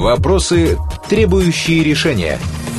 Вопросы, требующие решения.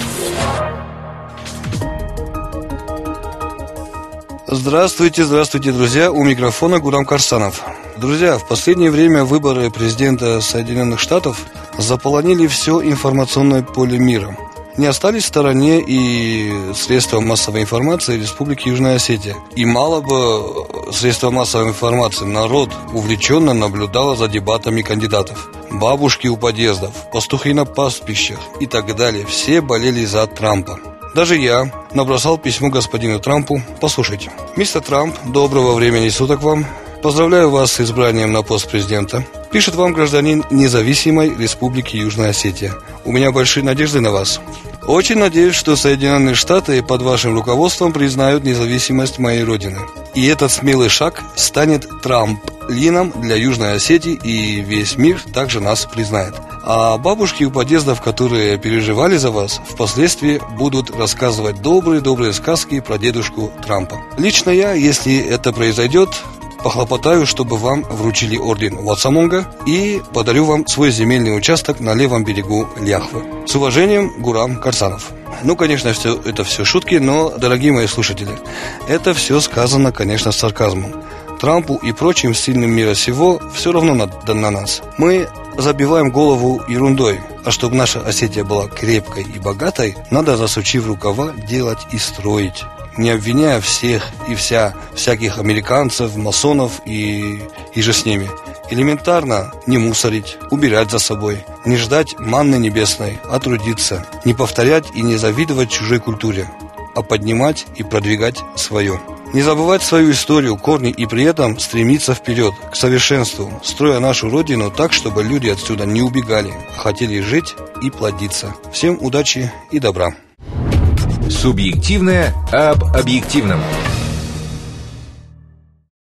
Здравствуйте, друзья. У микрофона Гурам Карсанов. Друзья, в последнее время выборы президента Соединенных Штатов заполонили все информационное поле мира. Не остались в стороне и средства массовой информации Республики Южная Осетия. И мало бы средства массовой информации, народ увлеченно наблюдал за дебатами кандидатов. Бабушки у подъездов, пастухи на пастбищах и так далее. Все болели за Трампа. Даже я набросал письмо господину Трампу. Послушайте. Мистер Трамп, доброго времени суток вам. Поздравляю вас с избранием на пост президента. Пишет вам гражданин независимой Республики Южная Осетия. У меня большие надежды на вас. Очень надеюсь, что Соединенные Штаты под вашим руководством признают независимость моей родины. И этот смелый шаг станет трамплином для Южной Осетии, и весь мир также нас признает. А бабушки у подъездов, которые переживали за вас, впоследствии будут рассказывать добрые сказки про дедушку Трампа. Лично я, если это произойдет, похлопотаю, чтобы вам вручили орден Ватсамонга и подарю вам свой земельный участок на левом берегу Ляхвы. С уважением, Гурам Карсанов. Конечно, это все шутки, но, дорогие мои слушатели, это все сказано, конечно, с сарказмом. Трампу и прочим сильным мира сего все равно на нас. Мы забиваем голову ерундой. А чтобы наша Осетия была крепкой и богатой, надо, засучив рукава, делать и строить. Не обвиняя всех и всяких американцев, масонов и же с ними. Элементарно не мусорить, убирать за собой, не ждать манны небесной, а трудиться, не повторять и не завидовать чужой культуре, а поднимать и продвигать свое. Не забывать свою историю, корни и при этом стремиться вперед, к совершенству, строя нашу родину так, чтобы люди отсюда не убегали, а хотели жить и плодиться. Всем удачи и добра. Субъективное об объективном.